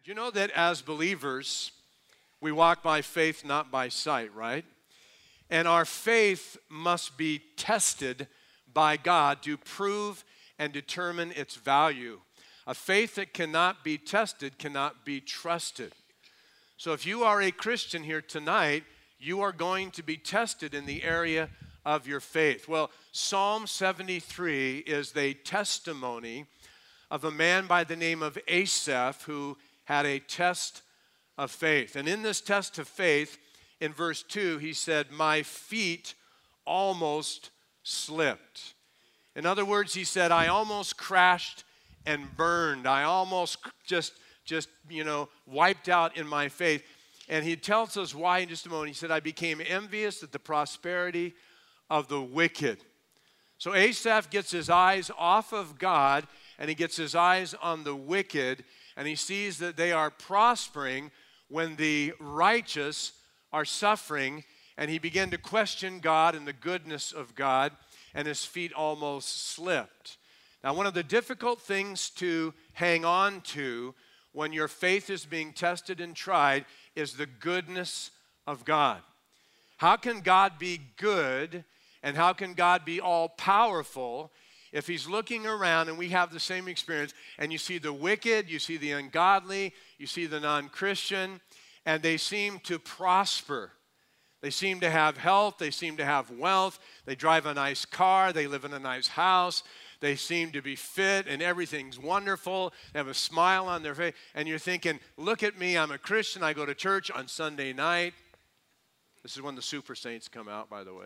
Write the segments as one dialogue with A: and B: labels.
A: Do you know that as believers, we walk by faith, not by sight, right? And our faith must be tested by God to prove and determine its value. A faith that cannot be tested cannot be trusted. So if you are a Christian here tonight, you are going to be tested in the area of your faith. Well, Psalm 73 is the testimony of a man by the name of Asaph who had a test of faith. And in this test of faith, in verse 2, he said, "My feet almost slipped." In other words, he said, I almost crashed and burned. I almost just wiped out in my faith. And he tells us why in just a moment. He said, I became envious at the prosperity of the wicked. So Asaph gets his eyes off of God, and he gets his eyes on the wicked, and he sees that they are prospering when the righteous are suffering, and he began to question God and the goodness of God, and his feet almost slipped. Now, one of the difficult things to hang on to when your faith is being tested and tried is the goodness of God. How can God be good, and how can God be all-powerful if he's looking around and we have the same experience, and you see the wicked, you see the ungodly, you see the non-Christian, and they seem to prosper. They seem to have health, they seem to have wealth, they drive a nice car, they live in a nice house, they seem to be fit and everything's wonderful, they have a smile on their face, and you're thinking, look at me, I'm a Christian, I go to church on Sunday night. This is when the super saints come out, by the way.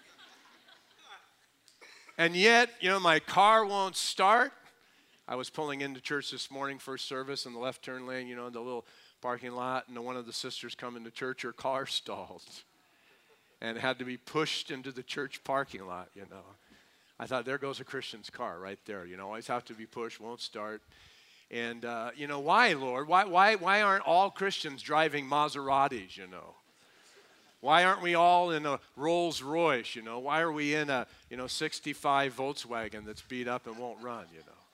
A: And yet, my car won't start. I was pulling into church this morning, first service, in the left turn lane, the little parking lot, and one of the sisters coming to church, her car stalled and had to be pushed into the church parking lot, I thought, there goes a Christian's car right there, always have to be pushed, won't start. And, why, Lord? Why aren't all Christians driving Maseratis, Why aren't we all in a Rolls Royce, Why are we in a, 65 Volkswagen that's beat up and won't run,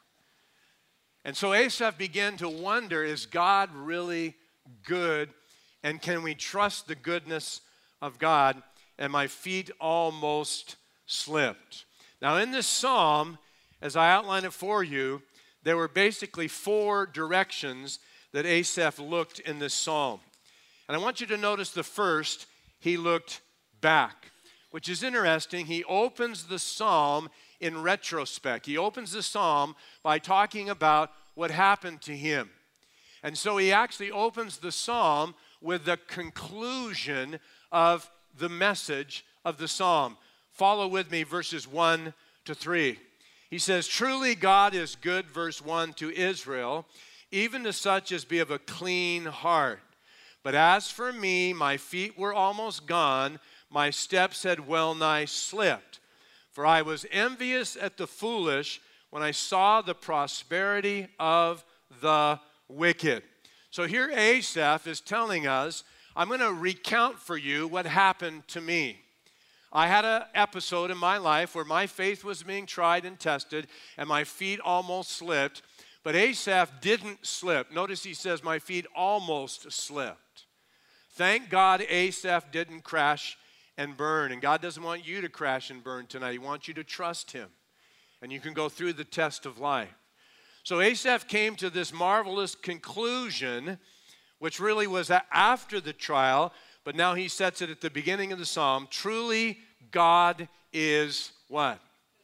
A: And so Asaph began to wonder, is God really good? And can we trust the goodness of God? And my feet almost slipped. Now in this psalm, as I outline it for you, there were basically 4 directions that Asaph looked in this psalm. And I want you to notice the first, he looked back, which is interesting. He opens the psalm in retrospect. He opens the psalm by talking about what happened to him. And so he actually opens the psalm with the conclusion of the message of the psalm. Follow with me verses 1 to 3. He says, "Truly God is good," verse 1, "to Israel, even to such as be of a clean heart. But as for me, my feet were almost gone, my steps had well nigh slipped. For I was envious at the foolish when I saw the prosperity of the wicked." So here Asaph is telling us, I'm going to recount for you what happened to me. I had an episode in my life where my faith was being tried and tested, and my feet almost slipped. But Asaph didn't slip. Notice he says, my feet almost slipped. Thank God Asaph didn't crash and burn. And God doesn't want you to crash and burn tonight. He wants you to trust him. And you can go through the test of life. So Asaph came to this marvelous conclusion, which really was after the trial, but now he sets it at the beginning of the psalm. Truly, God is what?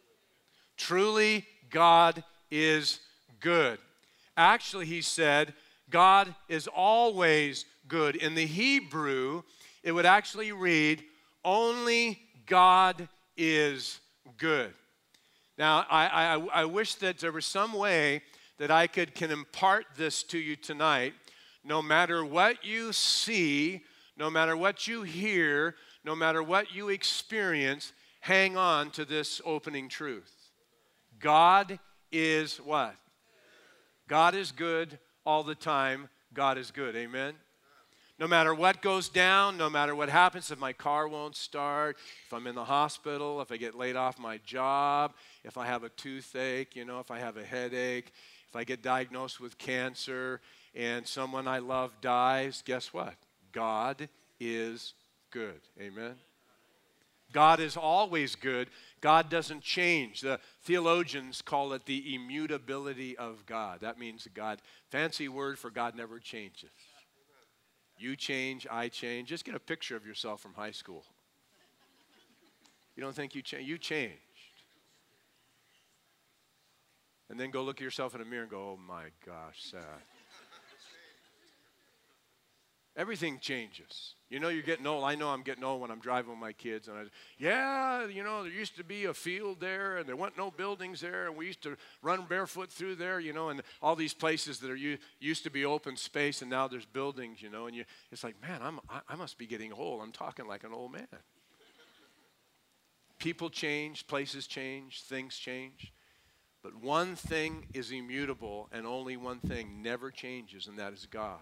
A: Truly, God is good. Actually, he said, God is always good. In the Hebrew, it would actually read, only God is good. Now, I wish that there was some way that I can impart this to you tonight. No matter what you see, no matter what you hear, no matter what you experience, hang on to this opening truth. God is what? God is good all the time. God is good. Amen? No matter what goes down, no matter what happens, if my car won't start, if I'm in the hospital, if I get laid off my job, if I have a toothache, if I have a headache, if I get diagnosed with cancer, and someone I love dies, guess what? God is good. Amen? God is always good. God doesn't change. The theologians call it the immutability of God. That means God, fancy word for God never changes. You change, I change. Just get a picture of yourself from high school. You don't think you change? You changed. And then go look at yourself in the mirror and go, oh my gosh, sad. Everything changes. You know you're getting old. I know I'm getting old when I'm driving with my kids. And there used to be a field there, and there weren't no buildings there, and we used to run barefoot through there, and all these places that used to be open space, and now there's buildings, and it's like, man, I must be getting old. I'm talking like an old man. People change, places change, things change. But one thing is immutable, and only one thing never changes, and that is God.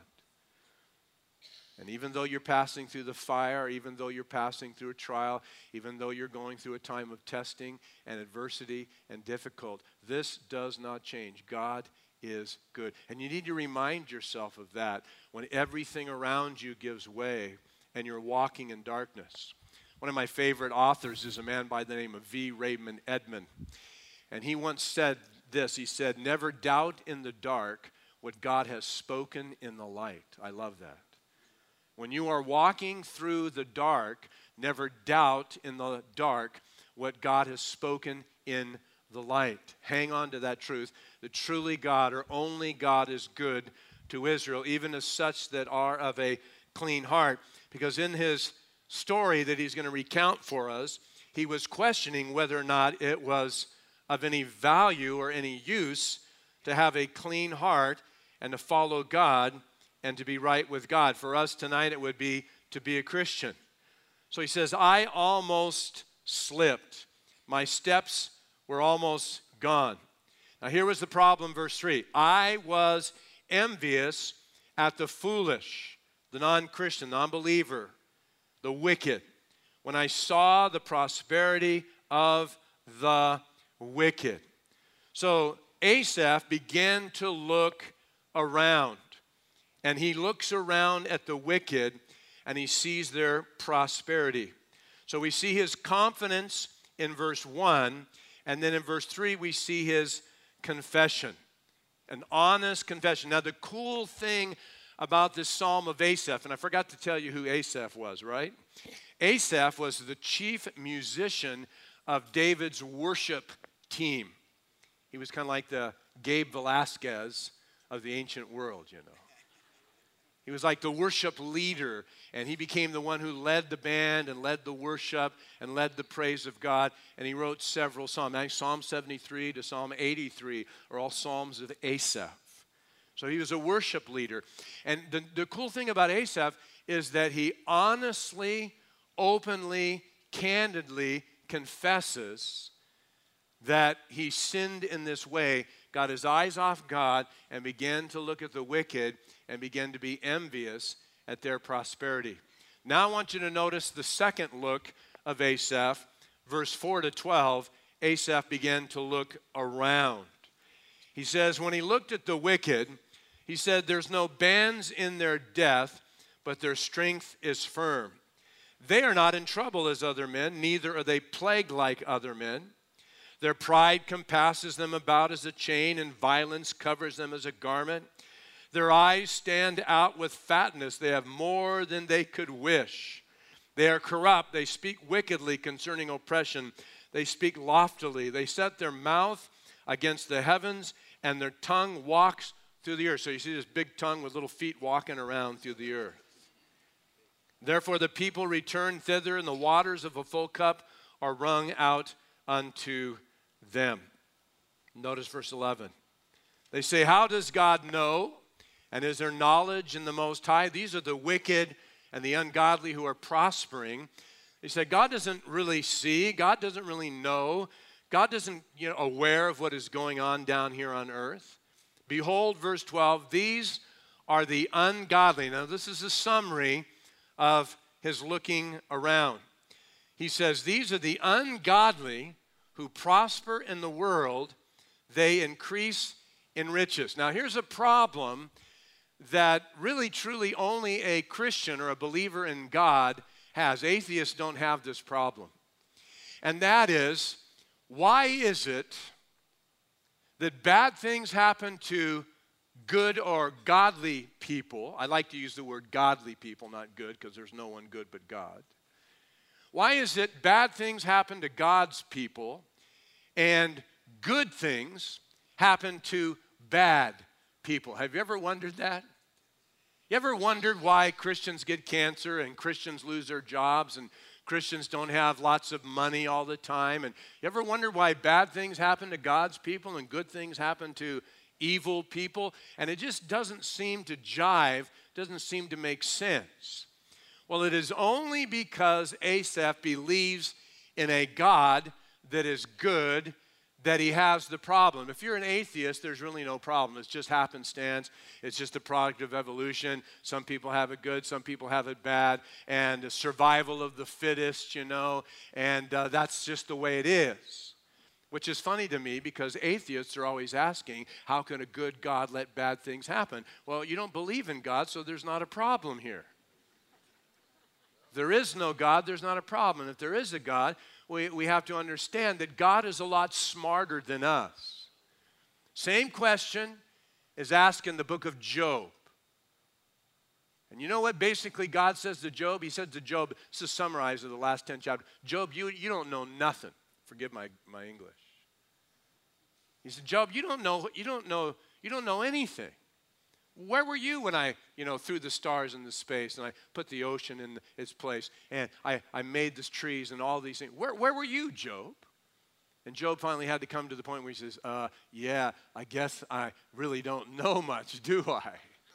A: And even though you're passing through the fire, even though you're passing through a trial, even though you're going through a time of testing and adversity and difficult, this does not change. God is good. And you need to remind yourself of that when everything around you gives way and you're walking in darkness. One of my favorite authors is a man by the name of V. Raymond Edman. And he once said this. He said, never doubt in the dark what God has spoken in the light. I love that. When you are walking through the dark, never doubt in the dark what God has spoken in the light. Hang on to that truth, that truly God or only God is good to Israel, even as such that are of a clean heart. Because in his story that he's going to recount for us, he was questioning whether or not it was of any value or any use to have a clean heart and to follow God and to be right with God. For us tonight, it would be to be a Christian. So he says, I almost slipped. My steps were almost gone. Now here was the problem, verse 3. I was envious at the foolish, the non-Christian, non-believer, the wicked, when I saw the prosperity of the wicked. So Asaph began to look around. And he looks around at the wicked and he sees their prosperity. So we see his confidence in verse 1, and then in verse 3 we see his confession, an honest confession. Now the cool thing about this Psalm of Asaph, and I forgot to tell you who Asaph was, right? Asaph was the chief musician of David's worship team. He was kind of like the Gabe Velasquez of the ancient world, He was like the worship leader, and he became the one who led the band and led the worship and led the praise of God, and he wrote several psalms. Now, Psalm 73 to Psalm 83 are all psalms of Asaph. So he was a worship leader. And the cool thing about Asaph is that he honestly, openly, candidly confesses that he sinned in this way, got his eyes off God, and began to look at the wicked and began to be envious at their prosperity. Now I want you to notice the second look of Asaph. Verse 4 to 12, Asaph began to look around. He says, when he looked at the wicked, he said, there's no bands in their death, but their strength is firm. They are not in trouble as other men, neither are they plagued like other men. Their pride compasses them about as a chain, and violence covers them as a garment. Their eyes stand out with fatness. They have more than they could wish. They are corrupt. They speak wickedly concerning oppression. They speak loftily. They set their mouth against the heavens, and their tongue walks through the earth. So you see this big tongue with little feet walking around through the earth. Therefore the people return thither, and the waters of a full cup are wrung out unto them. Notice verse 11. They say, how does God know? And is there knowledge in the Most High? These are the wicked and the ungodly who are prospering. They say, God doesn't really see. God doesn't really know. God doesn't, aware of what is going on down here on earth. Behold, verse 12, these are the ungodly. Now, this is a summary of his looking around. He says, these are the ungodly who prosper in the world. They increase in riches. Now, here's a problem that really truly only a Christian or a believer in God has. Atheists don't have this problem. And that is, why is it that bad things happen to good or godly people? I like to use the word godly people, not good, because there's no one good but God. Why is it bad things happen to God's people and good things happen to bad people? Have you ever wondered that? You ever wondered why Christians get cancer and Christians lose their jobs and Christians don't have lots of money all the time? And you ever wondered why bad things happen to God's people and good things happen to evil people? And it just doesn't seem to jive, doesn't seem to make sense. Well, it is only because Asaph believes in a God that is good that he has the problem. If you're an atheist, there's really no problem. It's just happenstance. It's just a product of evolution. Some people have it good, some people have it bad, and the survival of the fittest, and that's just the way it is. Which is funny to me because atheists are always asking, how can a good God let bad things happen? Well, you don't believe in God, so there's not a problem here. If there is no God, there's not a problem. If there is a God, we have to understand that God is a lot smarter than us. Same question is asked in the book of Job. And you know what basically God says to Job? He said to Job, this is summarized in the last 10 chapters, Job, you don't know nothing. Forgive my English. He said, Job, you don't know anything. Where were you when I, threw the stars into space and I put the ocean in its place and I made the trees and all these things? Where were you, Job? And Job finally had to come to the point where he says, yeah, I guess I really don't know much, do I?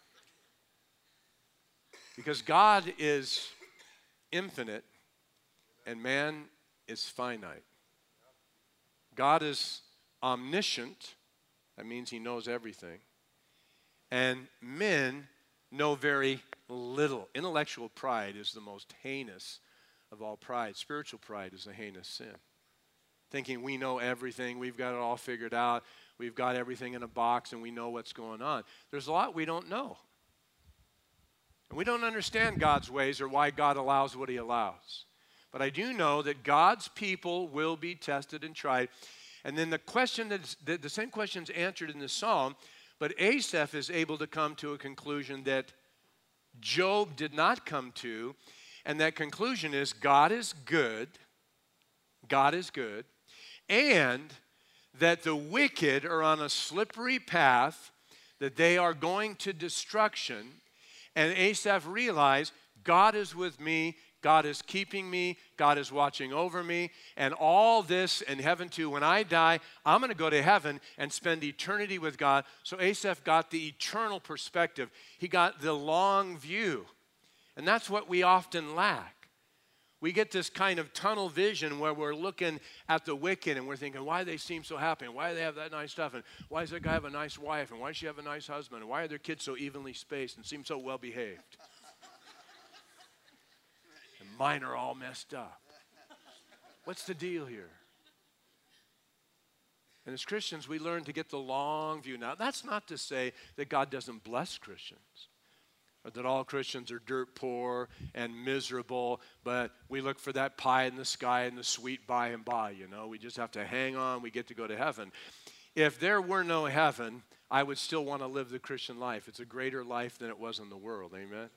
A: Because God is infinite and man is finite. God is omniscient. That means he knows everything. And men know very little. Intellectual pride is the most heinous of all pride. Spiritual pride is a heinous sin. Thinking we know everything, we've got it all figured out, we've got everything in a box and we know what's going on. There's a lot we don't know. And we don't understand God's ways or why God allows what he allows. But I do know that God's people will be tested and tried. And then the same question is answered in the psalm. But Asaph is able to come to a conclusion that Job did not come to, and that conclusion is God is good, and that the wicked are on a slippery path, that they are going to destruction, and Asaph realized God is with me, God is keeping me, God is watching over me, and all this in heaven too. When I die, I'm going to go to heaven and spend eternity with God. So Asaph got the eternal perspective. He got the long view. And that's what we often lack. We get this kind of tunnel vision where we're looking at the wicked and we're thinking, why do they seem so happy? And why do they have that nice stuff? And why does that guy have a nice wife? And why does she have a nice husband? And why are their kids so evenly spaced and seem so well behaved? Mine are all messed up. What's the deal here? And as Christians, we learn to get the long view. Now, that's not to say that God doesn't bless Christians, or that all Christians are dirt poor and miserable, but we look for that pie in the sky and the sweet by and by, We just have to hang on. We get to go to heaven. If there were no heaven, I would still want to live the Christian life. It's a greater life than it was in the world. Amen?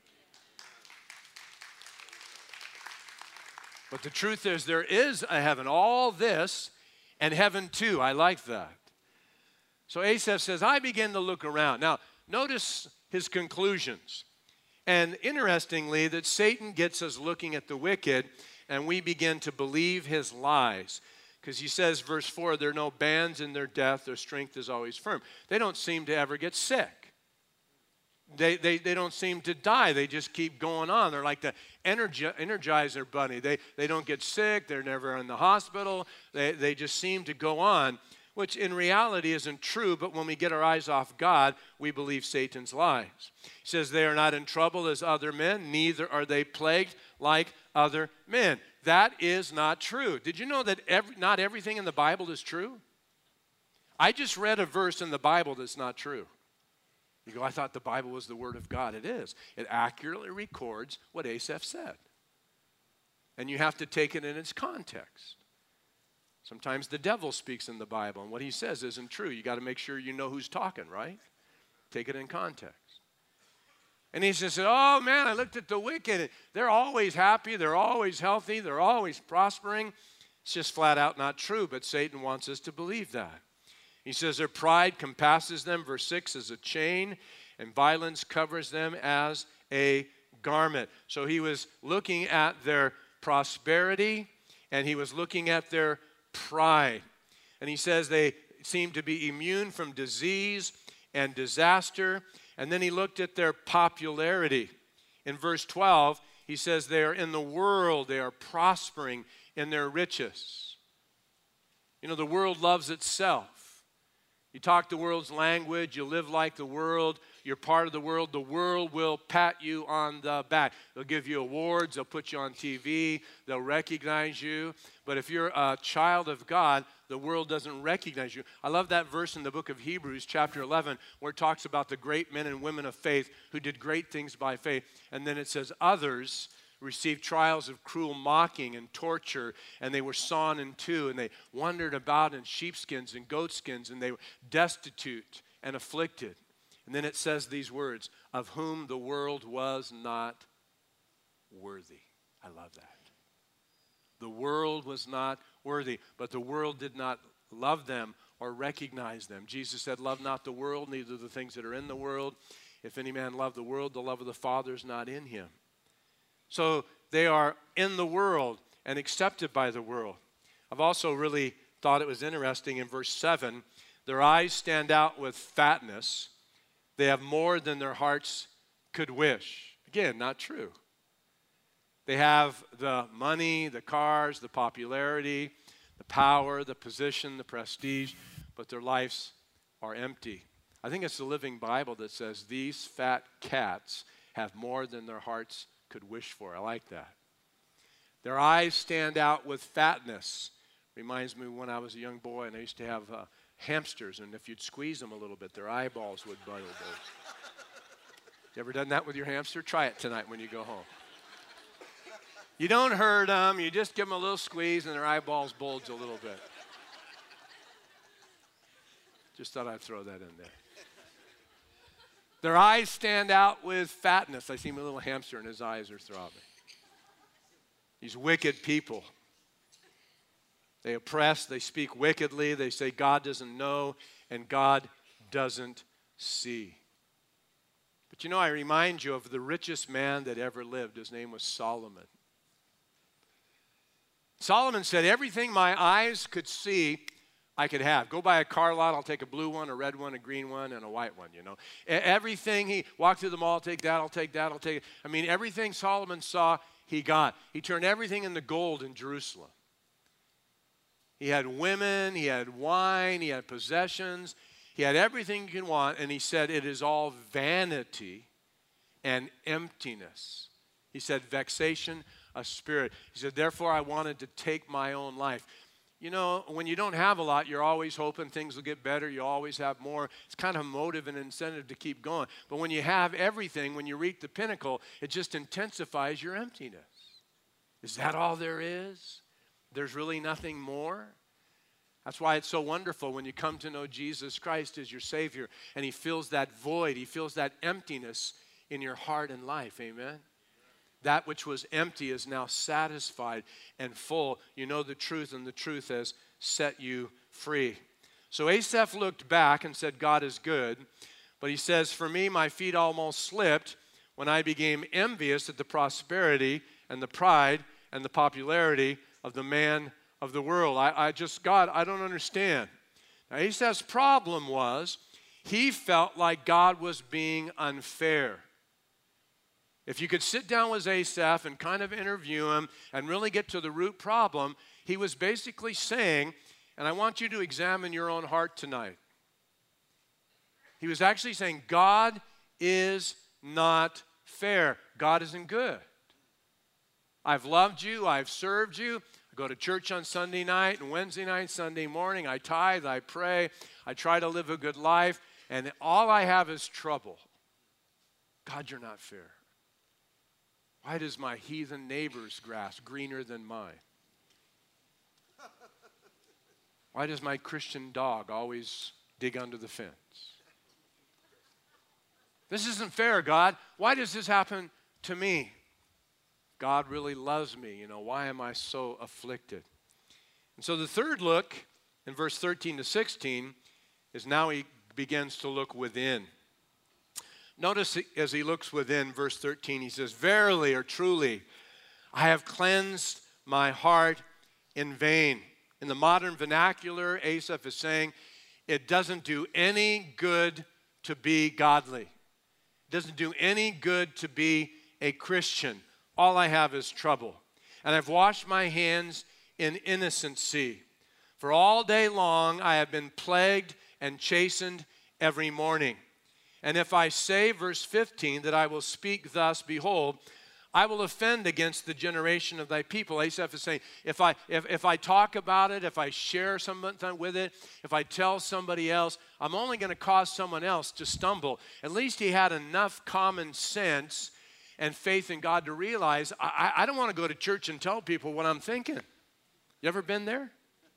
A: But the truth is there is a heaven. All this and heaven too. I like that. So Asaph says, I begin to look around. Now, notice his conclusions. And interestingly, that Satan gets us looking at the wicked and we begin to believe his lies. Because he says, verse 4, there are no bands in their death. Their strength is always firm. They don't seem to ever get sick. They don't seem to die. They just keep going on. They're like the Energizer bunny. They don't get sick. They're never in the hospital. They just seem to go on, which in reality isn't true. But when we get our eyes off God, we believe Satan's lies. He says they are not in trouble as other men, neither are they plagued like other men. That is not true. Did you know that not everything in the Bible is true? I just read a verse in the Bible that's not true. You go, I thought the Bible was the Word of God. It is. It accurately records what Asaph said. And you have to take it in its context. Sometimes the devil speaks in the Bible, and what he says isn't true. You got to make sure you know who's talking, right? Take it in context. And he says, oh man, I looked at the wicked. They're always happy. They're always healthy. They're always prospering. It's just flat out not true, but Satan wants us to believe that. He says their pride compasses them, verse 6, as a chain, and violence covers them as a garment. So he was looking at their prosperity, and he was looking at their pride. And he says they seem to be immune from disease and disaster. And then he looked at their popularity. In verse 12, he says they are in the world, they are prospering in their riches. You know, the world loves itself. You talk the world's language, you live like the world, you're part of the world will pat you on the back. They'll give you awards, they'll put you on TV, they'll recognize you. But if you're a child of God, the world doesn't recognize you. I love that verse in the book of Hebrews, chapter 11, where it talks about the great men and women of faith who did great things by faith. And then it says, others received trials of cruel mocking and torture, and they were sawn in two, and they wandered about in sheepskins and goatskins, and they were destitute and afflicted. And then it says these words, of whom the world was not worthy. I love that. The world was not worthy, but the world did not love them or recognize them. Jesus said, love not the world, neither the things that are in the world. If any man love the world, the love of the Father is not in him. So they are in the world and accepted by the world. I've also really thought it was interesting in verse 7, their eyes stand out with fatness. They have more than their hearts could wish. Again, not true. They have the money, the cars, the popularity, the power, the position, the prestige, but their lives are empty. I think it's the Living Bible that says these fat cats have more than their hearts could wish for. I like that. Their eyes stand out with fatness. Reminds me when I was a young boy and I used to have hamsters, and if you'd squeeze them a little bit, their eyeballs would bubble. You ever done that with your hamster? Try it tonight when you go home. You don't hurt them. You just give them a little squeeze and their eyeballs bulge a little bit. Just thought I'd throw that in there. Their eyes stand out with fatness. I see my little hamster and his eyes are throbbing. These wicked people. They oppress, they speak wickedly, they say God doesn't know and God doesn't see. But you know, I remind you of the richest man that ever lived. His name was Solomon. Solomon said, everything my eyes could see, I could have. Go buy a car lot, I'll take a blue one, a red one, a green one, and a white one, you know. Everything, he walked through the mall, I'll take that, I'll take that, I'll take it. I mean, everything Solomon saw, he got. He turned everything into gold in Jerusalem. He had women, he had wine, he had possessions, he had everything you can want, and he said it is all vanity and emptiness. He said vexation of spirit. He said, therefore I wanted to take my own life. You know, when you don't have a lot, you're always hoping things will get better. You always have more. It's kind of a motive and incentive to keep going. But when you have everything, when you reach the pinnacle, it just intensifies your emptiness. Is that all there is? There's really nothing more? That's why it's so wonderful when you come to know Jesus Christ as your Savior and He fills that void, He fills that emptiness in your heart and life. Amen? That which was empty is now satisfied and full. You know the truth, and the truth has set you free. So Asaph looked back and said, God is good. But he says, for me, my feet almost slipped when I became envious at the prosperity and the pride and the popularity of the man of the world. God, I don't understand. Now, Asaph's problem was he felt like God was being unfair. If you could sit down with Asaph and kind of interview him and really get to the root problem, he was basically saying, and I want you to examine your own heart tonight. He was actually saying, God is not fair. God isn't good. I've loved you. I've served you. I go to church on Sunday night and Wednesday night, Sunday morning. I tithe. I pray. I try to live a good life. and all I have is trouble. God, you're not fair. Why does my heathen neighbor's grass greener than mine? Why does my Christian dog always dig under the fence? This isn't fair, God. Why does this happen to me? God really loves me. Why am I so afflicted? And so the third look in verse 13 to 16 is now he begins to look within. Notice as he looks within, verse 13, he says, verily or truly, I have cleansed my heart in vain. In the modern vernacular, Asaph is saying, it doesn't do any good to be godly. It doesn't do any good to be a Christian. All I have is trouble. And I've washed my hands in innocency. For all day long I have been plagued and chastened every morning. And if I say, verse 15, that I will speak thus, behold, I will offend against the generation of thy people. Asaph is saying, if I talk about it, if I share something with it, if I tell somebody else, I'm only going to cause someone else to stumble. At least he had enough common sense and faith in God to realize, I don't want to go to church and tell people what I'm thinking. You ever been there?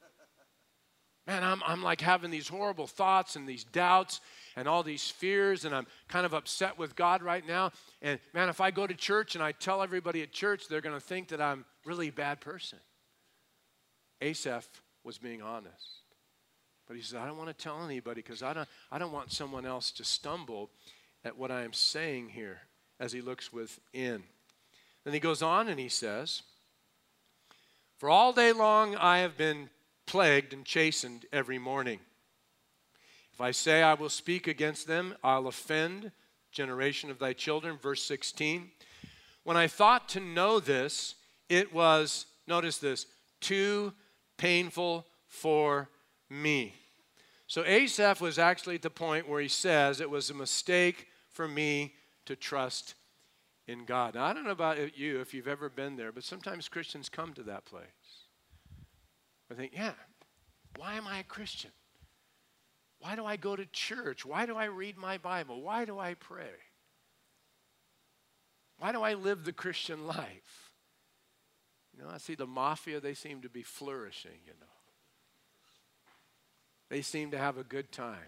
A: Man, I'm like having these horrible thoughts and these doubts and all these fears, and I'm kind of upset with God right now. And man, if I go to church and I tell everybody at church, they're going to think that I'm really a bad person. Asaph was being honest. But he said, I don't want to tell anybody because I don't want someone else to stumble at what I am saying here as he looks within. Then he goes on and he says, for all day long I have been plagued and chastened every morning. If I say I will speak against them, I'll offend generation of thy children. Verse 16. When I thought to know this, it was, notice this, too painful for me. So Asaph was actually at the point where he says it was a mistake for me to trust in God. Now, I don't know about you, if you've ever been there, but sometimes Christians come to that place. I think, yeah, why am I a Christian? Why do I go to church? Why do I read my Bible? Why do I pray? Why do I live the Christian life? I see the mafia, they seem to be flourishing, They seem to have a good time.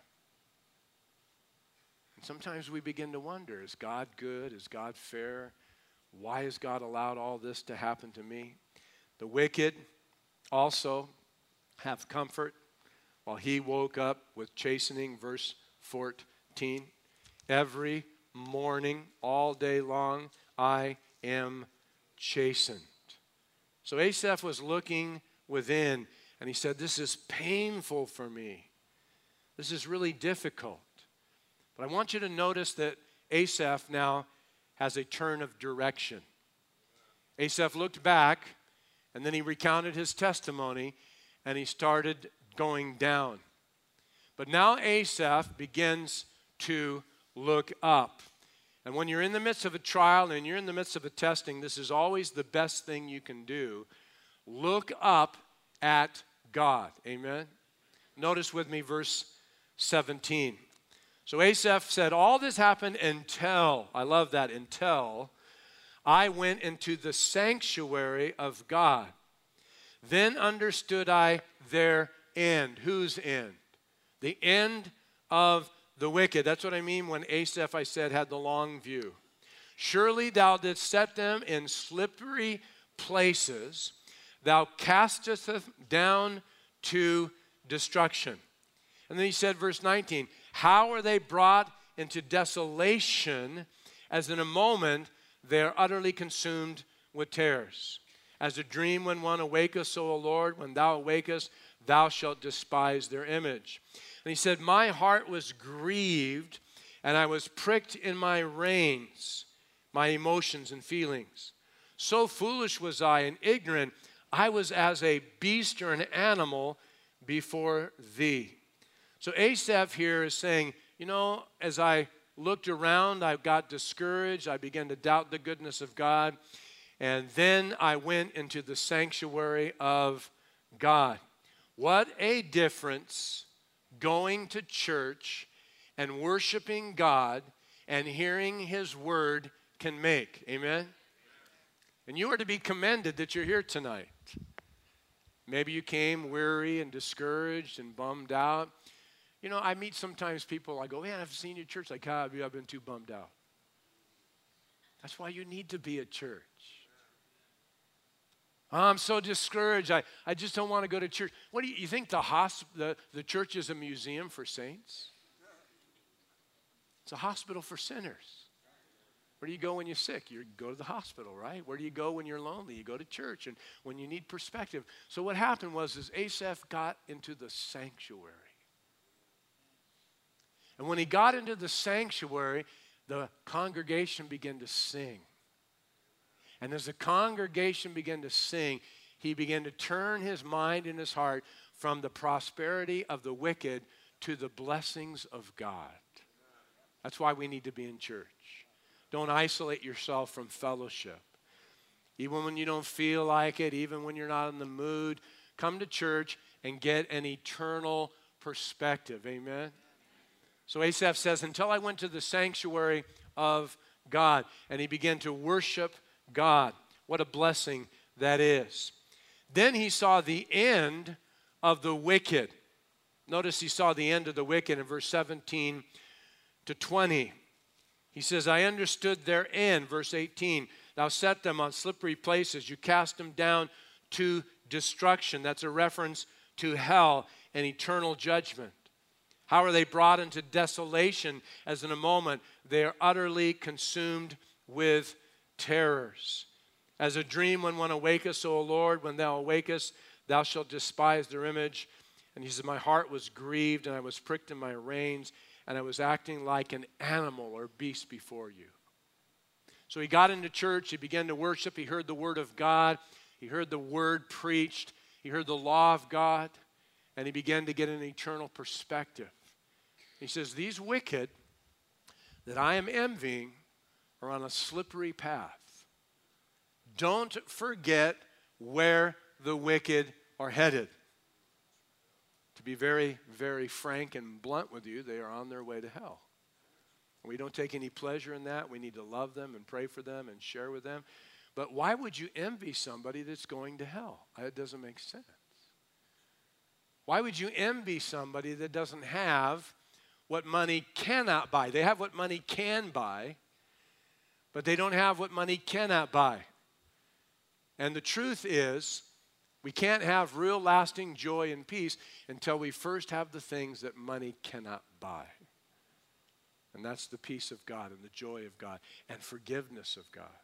A: And sometimes we begin to wonder, is God good? Is God fair? Why has God allowed all this to happen to me? The wicked also have comfort while he woke up with chastening, verse 14. Every morning, all day long, I am chastened. So Asaph was looking within, and he said, this is painful for me. This is really difficult. But I want you to notice that Asaph now has a turn of direction. Asaph looked back, and then he recounted his testimony, and he started going down. But now Asaph begins to look up. And when you're in the midst of a trial and you're in the midst of a testing, this is always the best thing you can do. Look up at God. Amen? Notice with me verse 17. So Asaph said, all this happened until, I love that, until I went into the sanctuary of God. Then understood I their end. Whose end? The end of the wicked. That's what I mean when Asaph, I said, had the long view. Surely thou didst set them in slippery places. Thou castest them down to destruction. And then he said, verse 19, how are they brought into desolation, as in a moment they are utterly consumed with terrors. As a dream when one awaketh, so, O Lord, when thou awakest, thou shalt despise their image. And he said, my heart was grieved, and I was pricked in my reins, my emotions and feelings. So foolish was I and ignorant, I was as a beast or an animal before thee. So Asaph here is saying, as I looked around, I got discouraged, I began to doubt the goodness of God, and then I went into the sanctuary of God. What a difference going to church and worshiping God and hearing His word can make. Amen? And you are to be commended that you're here tonight. Maybe you came weary and discouraged and bummed out. You know, I meet sometimes people, I go, man, I've seen you at church. Like, I've been too bummed out. That's why you need to be at church. Oh, I'm so discouraged. I just don't want to go to church. What do you think the church is a museum for saints? It's a hospital for sinners. Where do you go when you're sick? You go to the hospital, right? Where do you go when you're lonely? You go to church and when you need perspective. So what happened was Asaph got into the sanctuary. And when he got into the sanctuary, the congregation began to sing. And as the congregation began to sing, he began to turn his mind and his heart from the prosperity of the wicked to the blessings of God. That's why we need to be in church. Don't isolate yourself from fellowship. Even when you don't feel like it, even when you're not in the mood, come to church and get an eternal perspective. Amen? So Asaph says, until I went to the sanctuary of God, and he began to worship God. What a blessing that is. Then he saw the end of the wicked. Notice he saw the end of the wicked in verse 17 to 20. He says, I understood their end. Verse 18, thou set them on slippery places. You cast them down to destruction. That's a reference to hell and eternal judgment. How are they brought into desolation as in a moment they are utterly consumed with terrors? As a dream when one awaketh, O Lord, when thou awakest, thou shalt despise their image. And he said, my heart was grieved, and I was pricked in my reins, and I was acting like an animal or beast before you. So he got into church, he began to worship, he heard the word of God, he heard the word preached, he heard the law of God, and he began to get an eternal perspective. He says, these wicked that I am envying are on a slippery path. Don't forget where the wicked are headed. To be very, very frank and blunt with you, they are on their way to hell. We don't take any pleasure in that. We need to love them and pray for them and share with them. But why would you envy somebody that's going to hell? It doesn't make sense. Why would you envy somebody that doesn't have what money cannot buy? They have what money can buy, but they don't have what money cannot buy. And the truth is, we can't have real lasting joy and peace until we first have the things that money cannot buy. And that's the peace of God and the joy of God and forgiveness of God.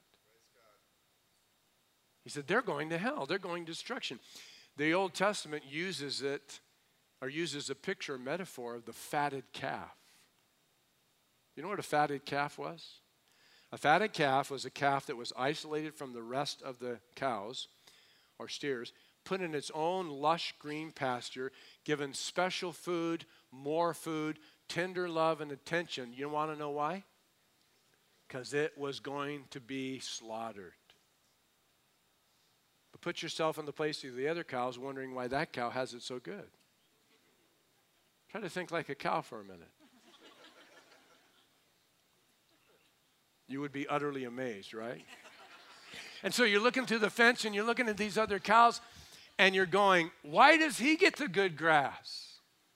A: He said, they're going to hell. They're going to destruction. The Old Testament uses it, or uses a picture, a metaphor of the fatted calf. You know what a fatted calf was? A fatted calf was a calf that was isolated from the rest of the cows or steers, put in its own lush green pasture, given special food, more food, tender love and attention. You want to know why? Because it was going to be slaughtered. But put yourself in the place of the other cows, wondering why that cow has it so good. Try to think like a cow for a minute. You would be utterly amazed, right? And so you're looking through the fence and you're looking at these other cows and you're going, why does he get the good grass?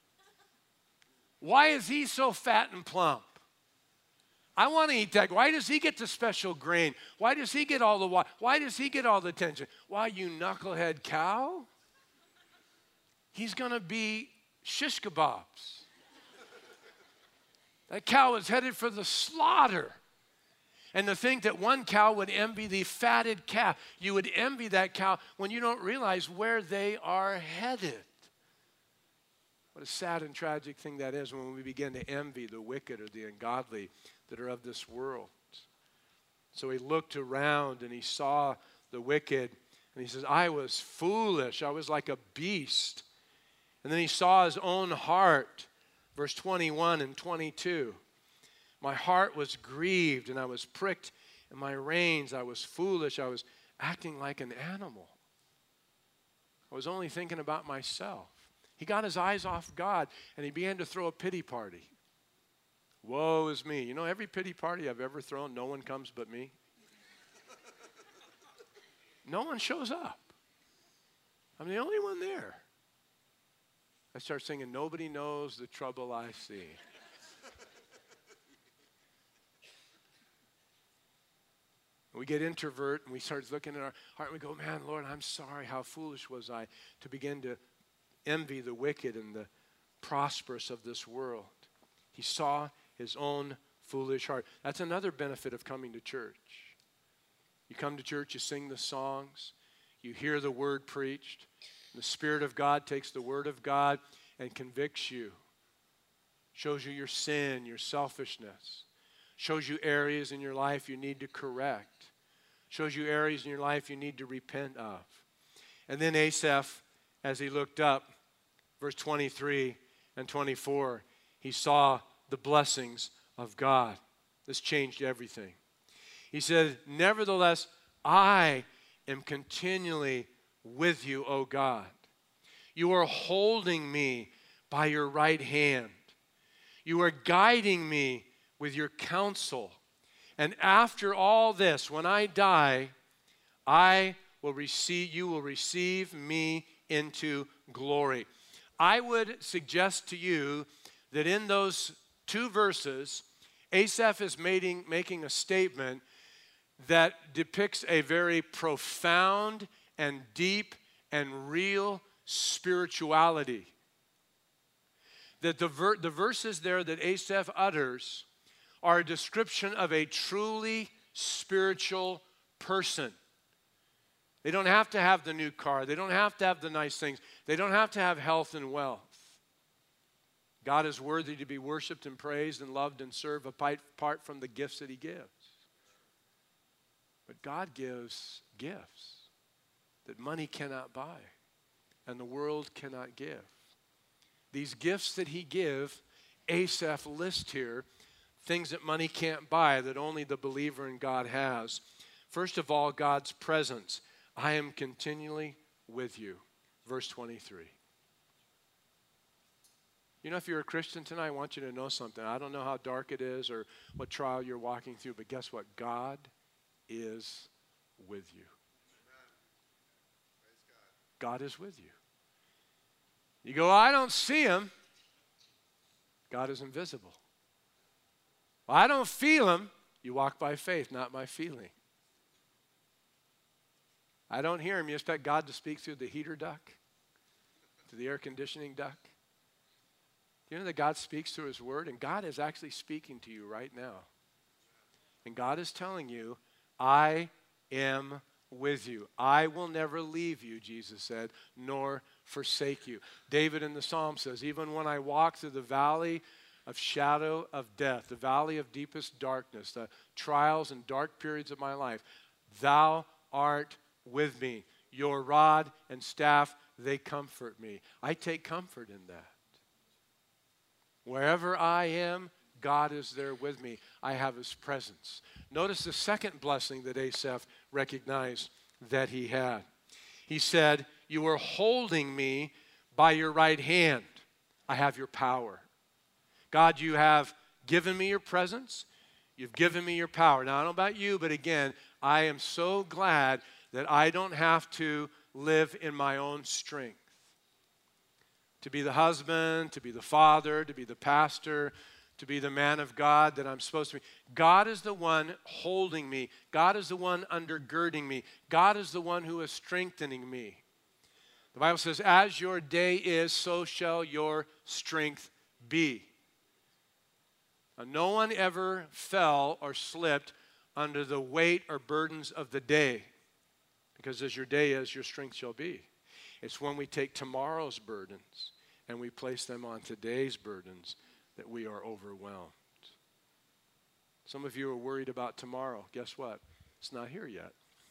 A: Why is he so fat and plump? I want to eat that. Why does he get the special grain? Why does he get all the water? Why does he get all the attention? Why, you knucklehead cow? He's going to be shish kebabs. That cow is headed for the slaughter. And to think that one cow would envy the fatted calf, you would envy that cow when you don't realize where they are headed. What a sad and tragic thing that is when we begin to envy the wicked or the ungodly that are of this world. So he looked around and he saw the wicked and he says, I was foolish. I was like a beast. And then he saw his own heart, verse 21 and 22. My heart was grieved and I was pricked in my reins. I was foolish. I was acting like an animal. I was only thinking about myself. He got his eyes off God and he began to throw a pity party. Woe is me. You know, every pity party I've ever thrown, no one comes but me. No one shows up. I'm the only one there. I start singing, nobody knows the trouble I see. We get introvert and we start looking at our heart and we go, man, Lord, I'm sorry. How foolish was I to begin to envy the wicked and the prosperous of this world. He saw his own foolish heart. That's another benefit of coming to church. You come to church, you sing the songs, you hear the word preached. The Spirit of God takes the word of God and convicts you, shows you your sin, your selfishness, shows you areas in your life you need to correct, shows you areas in your life you need to repent of. And then Asaph, as he looked up, verse 23 and 24, he saw the blessings of God. This changed everything. He said, nevertheless, I am continually with you, O God. You are holding me by your right hand. You are guiding me with your counsel. And after all this, when I die, you will receive me into glory. I would suggest to you that in those two verses, Asaph is making a statement that depicts a very profound and deep and real spirituality. That the verses there that Asaph utters are a description of a truly spiritual person. They don't have to have the new car. They don't have to have the nice things. They don't have to have health and wealth. God is worthy to be worshiped and praised and loved and served apart from the gifts that he gives. But God gives gifts that money cannot buy and the world cannot give. These gifts that he gives, Asaph lists here, things that money can't buy, that only the believer in God has. First of all, God's presence. I am continually with you. Verse 23. You know, if you're a Christian tonight, I want you to know something. I don't know how dark it is or what trial you're walking through, but guess what? God is with you. God is with you. You go, I don't see him. God is invisible. Well, I don't feel him. You walk by faith, not by feeling. I don't hear him. You expect God to speak through the heater duct, through the air conditioning duct. Do you know that God speaks through his word? And God is actually speaking to you right now. And God is telling you, I am with you. I will never leave you, Jesus said, nor forsake you. David in the Psalm says, even when I walk through the valley of shadow of death, the valley of deepest darkness, the trials and dark periods of my life, thou art with me. Your rod and staff, they comfort me. I take comfort in that. Wherever I am, God is there with me. I have his presence. Notice the second blessing that Asaph recognized that he had. He said, you are holding me by your right hand. I have your power. God, you have given me your presence. You've given me your power. Now, I don't know about you, but again, I am so glad that I don't have to live in my own strength. To be the husband, to be the father, to be the pastor, to be the man of God that I'm supposed to be. God is the one holding me. God is the one undergirding me. God is the one who is strengthening me. The Bible says, as your day is, so shall your strength be. Now, no one ever fell or slipped under the weight or burdens of the day. Because as your day is, your strength shall be. It's when we take tomorrow's burdens and we place them on today's burdens that we are overwhelmed. Some of you are worried about tomorrow. Guess what? It's not here yet.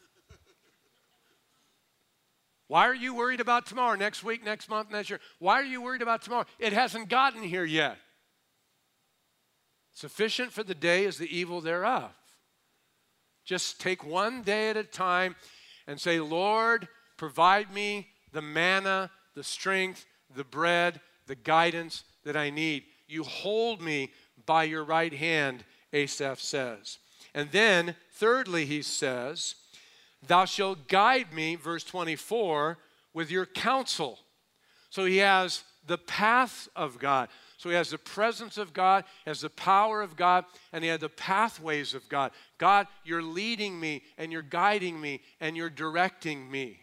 A: Why are you worried about tomorrow? Next week, next month, next year. Why are you worried about tomorrow? It hasn't gotten here yet. Sufficient for the day is the evil thereof. Just take one day at a time and say, Lord, provide me the manna, the strength, the bread, the guidance that I need. You hold me by your right hand, Asaph says. And then, thirdly, he says, thou shalt guide me, verse 24, with your counsel. So he has the path of God. So he has the presence of God, has the power of God, and he has the pathways of God. God, you're leading me, and you're guiding me, and you're directing me.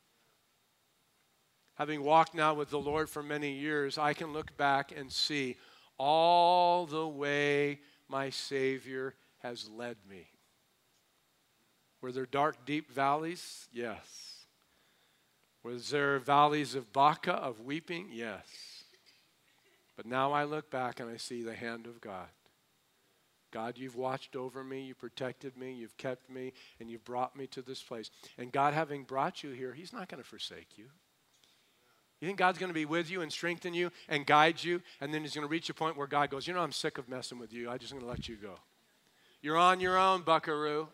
A: Having walked now with the Lord for many years, I can look back and see all the way my Savior has led me. Were there dark, deep valleys? Yes. Was there valleys of Baca, of weeping? Yes. But now I look back and I see the hand of God. God, you've watched over me, you protected me, you've kept me, and you've brought me to this place. And God, having brought you here, he's not going to forsake you. You think God's going to be with you and strengthen you and guide you, and then he's going to reach a point where God goes, you know, I'm sick of messing with you. I'm just going to let you go. You're on your own, buckaroo.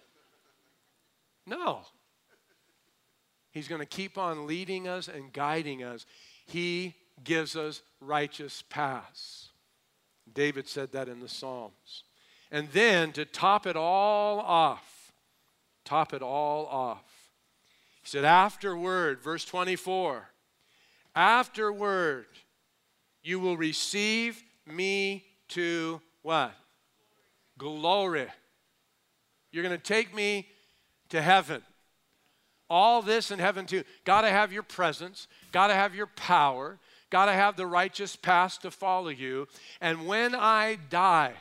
A: No. He's going to keep on leading us and guiding us. He gives us righteous paths. David said that in the Psalms. And then to top it all off, he said, afterward, verse 24, afterward, you will receive me to what? Glory. You're going to take me to heaven. All this in heaven too. Got to have your presence. Got to have your power. Got to have the righteous path to follow you. And when I die,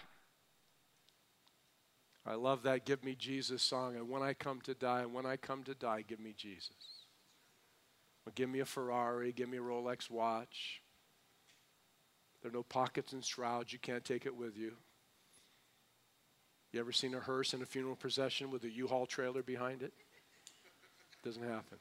A: I love that Give Me Jesus song. And when I come to die, give me Jesus. Well, give me a Ferrari, give me a Rolex watch. There are no pockets and shrouds. You can't take it with you. You ever seen a hearse in a funeral procession with a U-Haul trailer behind it? Doesn't happen.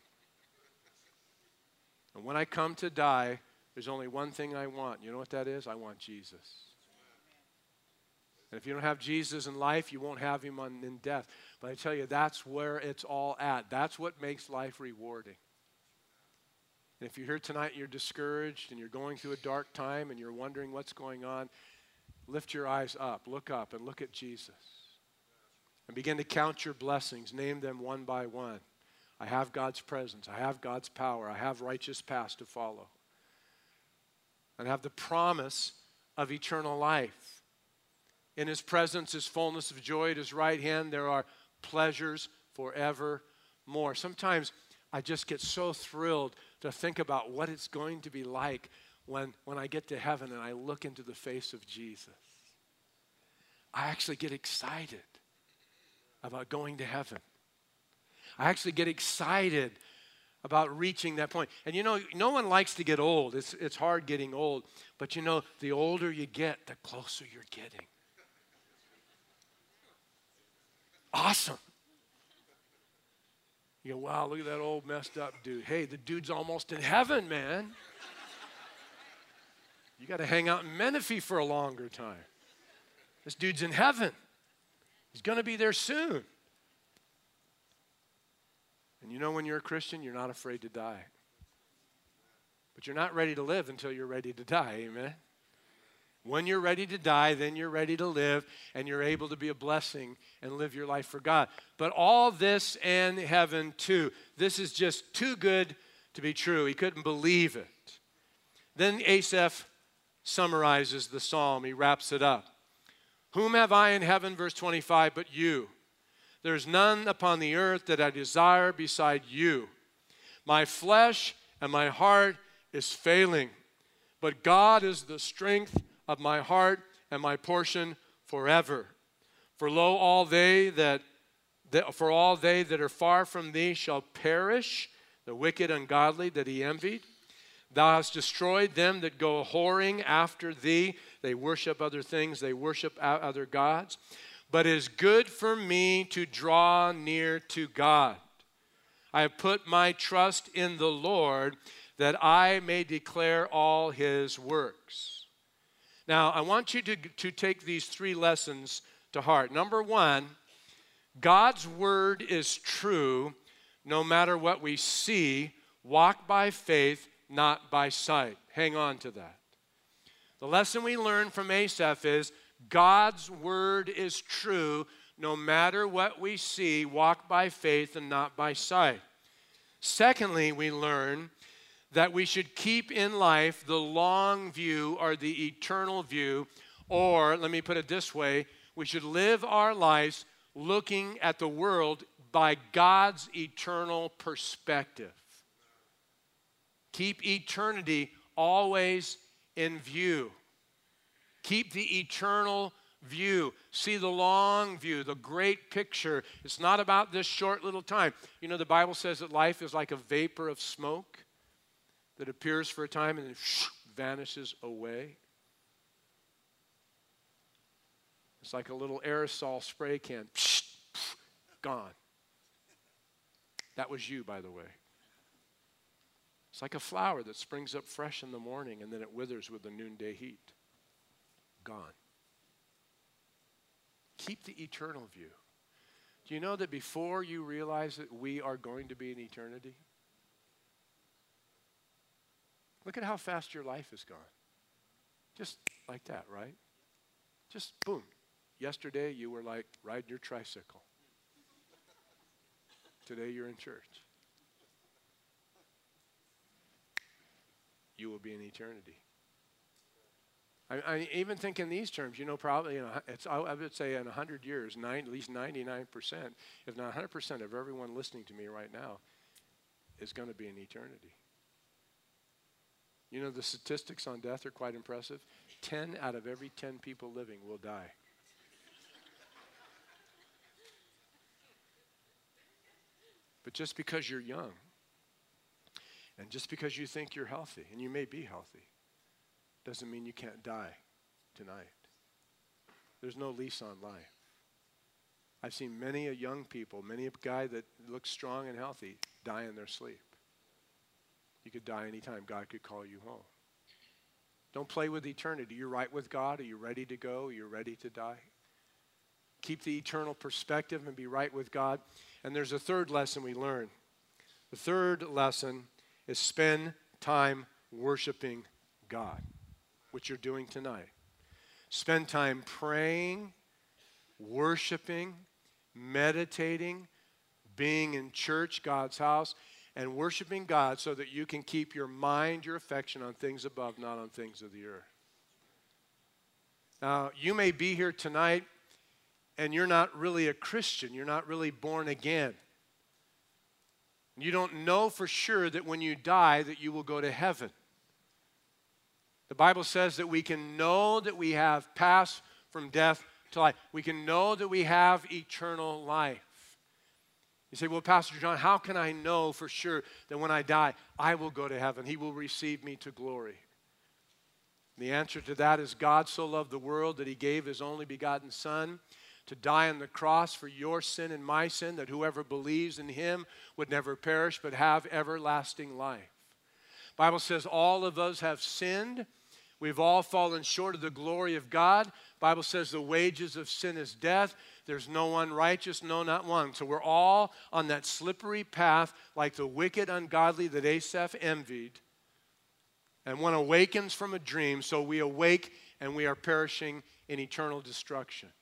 A: And when I come to die, there's only one thing I want. You know what that is? I want Jesus. And if you don't have Jesus in life, you won't have him in death. But I tell you, that's where it's all at. That's what makes life rewarding. And if you're here tonight and you're discouraged and you're going through a dark time and you're wondering what's going on, lift your eyes up and look at Jesus. And begin to count your blessings. Name them one by one. I have God's presence. I have God's power. I have righteous paths to follow. And have the promise of eternal life. In his presence is fullness of joy. At his right hand there are pleasures forevermore. Sometimes I just get so thrilled to think about what it's going to be like when I get to heaven and I look into the face of Jesus. I actually get excited about going to heaven. I actually get excited about reaching that point. And you know, no one likes to get old. It's hard getting old. But you know, the older you get, the closer you're getting. Awesome. You go, wow, look at that old messed up dude. Hey, the dude's almost in heaven, man. You got to hang out in Menifee for a longer time. This dude's in heaven. He's going to be there soon. And you know, when you're a Christian, you're not afraid to die. But you're not ready to live until you're ready to die, amen? When you're ready to die, then you're ready to live, and you're able to be a blessing and live your life for God. But all this and heaven too. This is just too good to be true. He couldn't believe it. Then Asaph summarizes the psalm. He wraps it up. Whom have I in heaven, verse 25, but you? There's none upon the earth that I desire beside you. My flesh and my heart is failing, but God is the strength of my heart and my portion forever. For lo, all they that are far from thee shall perish, the wicked, ungodly that he envied. Thou hast destroyed them that go whoring after thee. They worship other things. They worship other gods. But it is good for me to draw near to God. I have put my trust in the Lord that I may declare all his works. Now, I want you to take these three lessons to heart. Number one, God's word is true no matter what we see. Walk by faith, not by sight. Hang on to that. The lesson we learn from Asaph is God's word is true no matter what we see. Walk by faith and not by sight. Secondly, we learn that we should keep in life the long view or the eternal view, or let me put it this way, we should live our lives looking at the world by God's eternal perspective. Keep eternity always in view. Keep the eternal view. See the long view, the great picture. It's not about this short little time. You know, the Bible says that life is like a vapor of smoke that appears for a time and then vanishes away. It's like a little aerosol spray can. Gone. That was you, by the way. It's like a flower that springs up fresh in the morning and then it withers with the noonday heat. Gone. Keep the eternal view. Do you know that before you realize that we are going to be in eternity? Look at how fast your life has gone. Just like that, right? Just boom. Yesterday you were like riding your tricycle. Today you're in church. You will be in eternity. I even think in these terms, you know, probably, I would say in 100 years, at least 99%, if not 100% of everyone listening to me right now is going to be in eternity. You know, the statistics on death are quite impressive. 10 out of every 10 people living will die. But just because you're young, and just because you think you're healthy, and you may be healthy, doesn't mean you can't die tonight. There's no lease on life. I've seen many a young people, many a guy that looks strong and healthy, die in their sleep. You could die anytime. God could call you home. Don't play with eternity. You're right with God. Are you ready to go? Are you ready to die? Keep the eternal perspective and be right with God. And there's a third lesson we learn. The third lesson is spend time worshiping God, which you're doing tonight. Spend time praying, worshiping, meditating, being in church, God's house, and worshiping God so that you can keep your mind, your affection on things above, not on things of the earth. Now, you may be here tonight and you're not really a Christian. You're not really born again. You don't know for sure that when you die that you will go to heaven. The Bible says that we can know that we have passed from death to life. We can know that we have eternal life. You say, well, Pastor John, how can I know for sure that when I die, I will go to heaven? He will receive me to glory. The answer to that is God so loved the world that he gave his only begotten Son to die on the cross for your sin and my sin, that whoever believes in him would never perish but have everlasting life. The Bible says all of us have sinned. We've all fallen short of the glory of God. The Bible says the wages of sin is death. There's no one righteous, no, not one. So we're all on that slippery path like the wicked, ungodly that Asaph envied. And one awakens from a dream, so we awake and we are perishing in eternal destruction.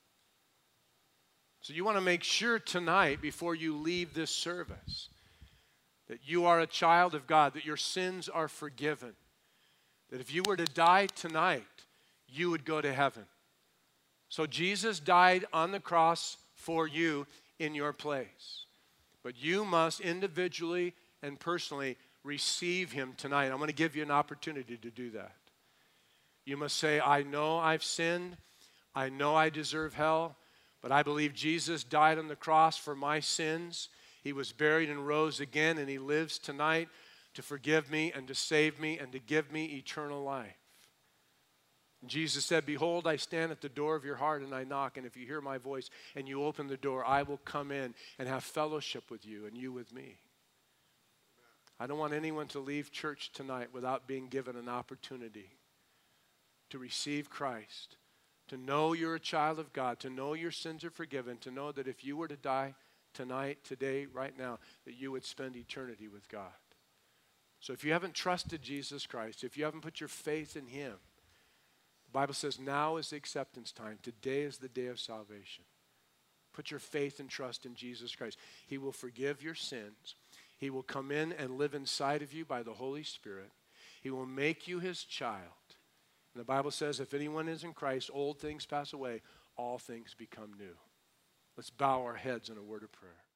A: So you want to make sure tonight, before you leave this service, that you are a child of God, that your sins are forgiven. That if you were to die tonight, you would go to heaven. So Jesus died on the cross for you in your place. But you must individually and personally receive him tonight. I'm going to give you an opportunity to do that. You must say, I know I've sinned. I know I deserve hell. But I believe Jesus died on the cross for my sins. He was buried and rose again, and he lives tonight to forgive me and to save me and to give me eternal life. Jesus said, behold, I stand at the door of your heart and I knock, and if you hear my voice and you open the door, I will come in and have fellowship with you and you with me. I don't want anyone to leave church tonight without being given an opportunity to receive Christ, to know you're a child of God, to know your sins are forgiven, to know that if you were to die tonight, today, right now, that you would spend eternity with God. So if you haven't trusted Jesus Christ, if you haven't put your faith in him, The Bible says now is the acceptance time. Today is the day of salvation. Put your faith and trust in Jesus Christ. He will forgive your sins. He will come in and live inside of you by the Holy Spirit. He will make you his child. And the Bible says if anyone is in Christ, old things pass away, all things become new. Let's bow our heads in a word of prayer.